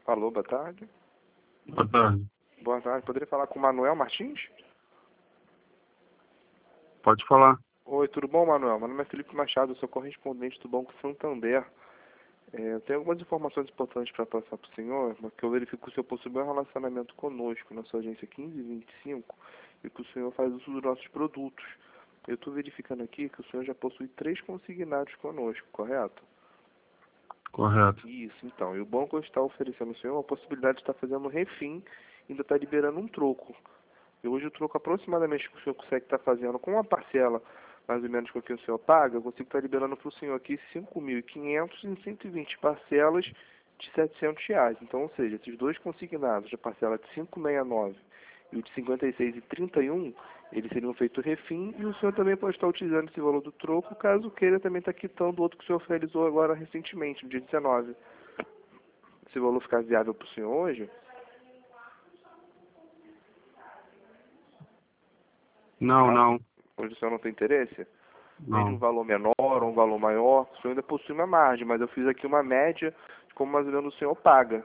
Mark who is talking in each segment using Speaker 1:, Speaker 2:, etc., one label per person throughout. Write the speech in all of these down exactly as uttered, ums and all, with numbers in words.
Speaker 1: Alô, boa tarde.
Speaker 2: Boa tarde.
Speaker 1: Boa tarde. Poderia falar com o Manuel Martins?
Speaker 2: Pode falar.
Speaker 1: Oi, tudo bom, Manuel? Meu nome é Felipe Machado, eu sou correspondente do Banco Santander. É, eu tenho algumas informações importantes para passar para o senhor, porque eu verifico que o senhor possui um bom relacionamento conosco na sua agência quinze vinte e cinco e que o senhor faz uso dos nossos produtos. Eu estou verificando aqui que o senhor já possui três consignados conosco, correto?
Speaker 2: Correto.
Speaker 1: Isso, então. E o banco está oferecendo ao senhor a possibilidade de estar fazendo um refim e ainda está liberando um troco. E hoje o troco aproximadamente que o senhor consegue estar fazendo com uma parcela mais ou menos com o que o senhor paga, eu consigo estar liberando para o senhor aqui cinco mil e quinhentos em cento e vinte parcelas de setecentos reais. Então, ou seja, esses dois consignados, a parcela de quinhentos e sessenta e nove e o de cinquenta e seis e trinta e um, eles seriam feitos refim e o senhor também pode estar utilizando esse valor do troco, caso queira também estar quitando o outro que o senhor realizou agora recentemente, no dia dezenove. Esse valor ficar viável para o senhor hoje?
Speaker 2: Não,
Speaker 1: Não?
Speaker 2: não,
Speaker 1: Hoje o senhor não tem interesse? Nem de um
Speaker 2: não.
Speaker 1: valor menor ou um valor maior, o senhor ainda possui uma margem, mas eu fiz aqui uma média de como mais ou menos o senhor paga.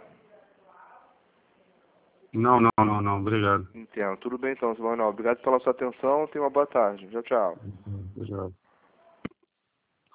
Speaker 2: Não, não, não, não. Obrigado.
Speaker 1: Entendo. Tudo bem então, senhor Manuel. Obrigado pela sua atenção. Tenha uma boa tarde. Tchau, tchau.
Speaker 2: Obrigado.